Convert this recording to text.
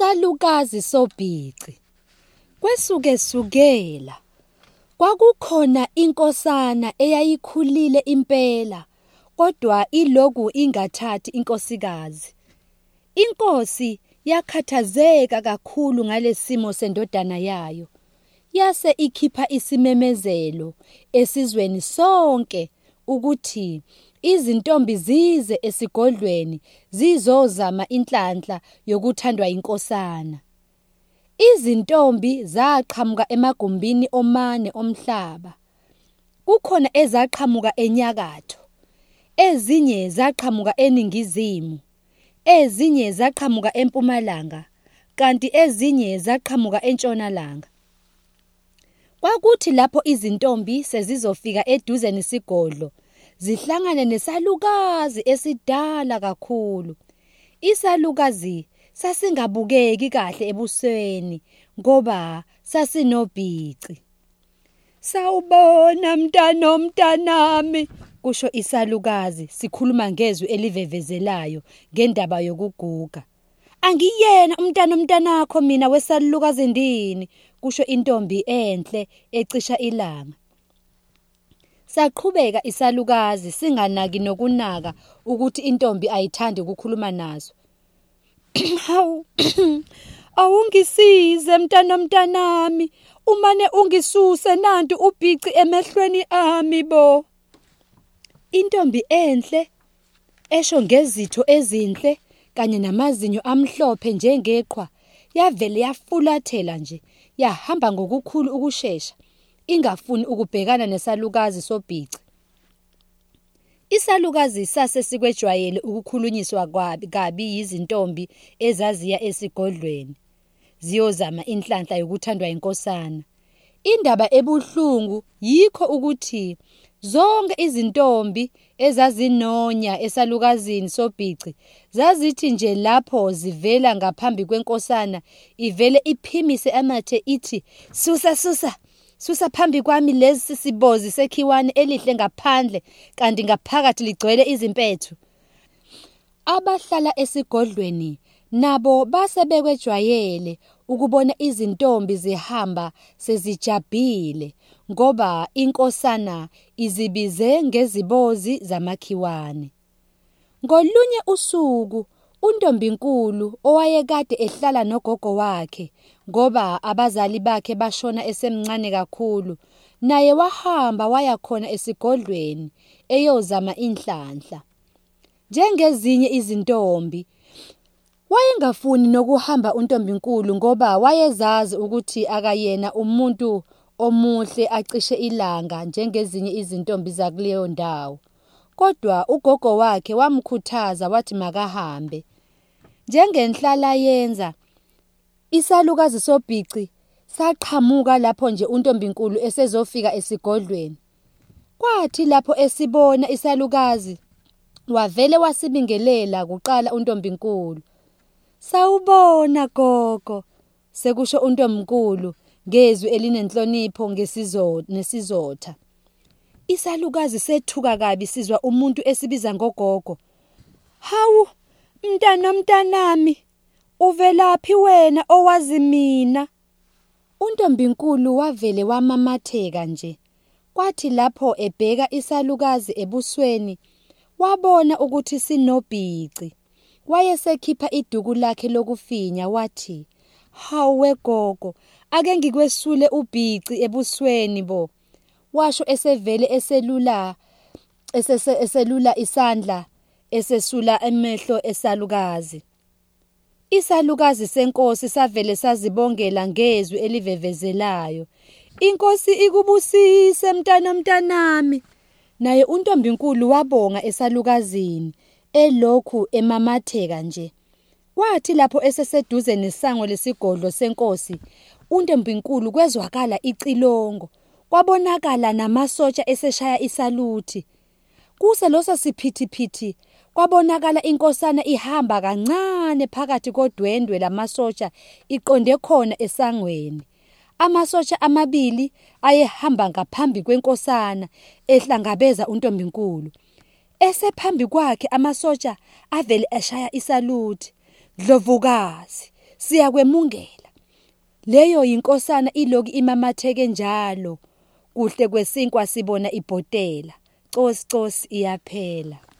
Isalukazi sobhici. Kwesukela kwakukhona inkosana eyayikhulile impela, kodwa iloku ingathathi inkosikazi. Inkosi yakhathazeka kakhulu ngalesimo sendodana yayo. Yase ikhipha isimemezelo esizweni sonke ukuthi izintombi zize esigodlweni zizozama inhlanhla yokuthandwa inkosana. Izintombi zaqhamuka emagumbini omane omhlaba. Kukhona ezaqhamuka enyakatho, ezinye zaqhamuka eningizimu, ezinye zaqhamuka empumalanga, kanti ezinye zaqhamuka entshonalanga. Kwakuthi lapho izintombi sezizofika eduze nesigodlo, zihlangane nesalukazi esidala kakhulu. Isalukazi sasingabukeki kahle ebusweni ngoba sasinobhici. "Sawubona mntanami," kusho isalukazi sikhuluma ngezwi elivevezelayo ngendaba yokuguga. "Angiyena umntanakho mina wesalukazi ndini," kusho intombi enhle ecisha ilanga. Saqhubeka isalukazi singanaki nokunaka ukuthi intombi ayithandi ukukhuluma nazo. "Hawu, awungisize mntanami, umane ungisuse nanti ubhici emehlweni ami bo." Intombi enhle esho ngezitho ezinhle kanye namazinyo amhlophe njengeqhwa yavele yafulathela nje, yahamba ngokukhulu ukushesha, ingafuni ukubhekana nesalukazi sobhici. Isalukazi sase sikwejwayele ukukhulunyiswa kabi yizintombi ezaziya esigodlweni ziyozama inhlanhla yokuthandwa inkosana. Indaba ebuhlungu yikho ukuthi zonke izintombi ezazinonya esalukazini sobhici zazithi nje lapho zivela ngaphambi kwenkosana ivele iphimise amathe ithi, "Susa phambi kwami lesi sibozi sekhiwane elihle ngaphandle kanti ngaphakathi ligcwele izimpethu." Abahlala esigodlweni nabo base bekwejwayele ukubona izintombi zihamba sezijabhile ngoba inkosana izibize ngezibozi zamakhiwane. Ngolunye usuku untombinkulu owayekade ehlala nogogo wakhe ngoba abazali bakhe bashona esemncane kakhulu, naye wahamba waya khona esigodlweni eyozama inhlanhla. Njengezinye izintombi, wayengafuni nokuhamba untombinkulu ngoba wayezazi ukuthi akayena umuntu omuhle acishe ilanga njengezinye izintombi zakuleyo ndawo. Kodwa ugogo wakhe wamkhuthaza wathi makahambe. Njengenhlala yenza, isalukazi sobhici saqhamuka lapho nje untombinkulu esezofika esigodlweni. Kwathi lapho esibona isalukazi, wavele wasibingelela kuqala untombinkulu. "Sawubona gogo," sekusho untombinkulu ngezwi elinenhlonipho nesizotha. Isalukazi sethuka kabi sizwa umuntu esibiza ngogogo. "Hawu, mntanami, uvelaphi wena owazi mina?" Untombinkulu wavele wamamatheka nje. Kwathi lapho ebheka isalukazi ebusweni, wabona ukuthi sinobhici. Wayesekhipha iduku lakhe lokufinya wathi, "Hawe gogo, ake ngikwesule ubhici ebusweni bo." Washo esevele eselula isandla esesula emehlo esalukazi. Isalukazi senkosi savele sazibongela ngezwi elivevezelayo. "Inkosi ikubusise mntanami." Naye untombinkulu wabonga esalukazini elokhu emamatheka nje. Kwathi lapho eseseduze nesango lesigodlo senkosi, untombinkulu kwezwakala icilongo. Kwabonakala namasotsha eseshaya isaluthi. Kuse loso siphithiphithi kwabonakala inkosana ihamba kancane phakathi kodwendwe lamasotsha iqonde khona esangweni. Amasotsha amabili ayehamba ngaphambi kwenkosana ehlangabeza untombinkulu. Esephambi kwakhe amasotsha avele eshaya isaluthi. "Dlovukazi, Siyakwemungela. Leyo inkosana iloku imamatheke njalo. Kuhle kwesinkwa sibona ibhotela. Cosi iyaphela.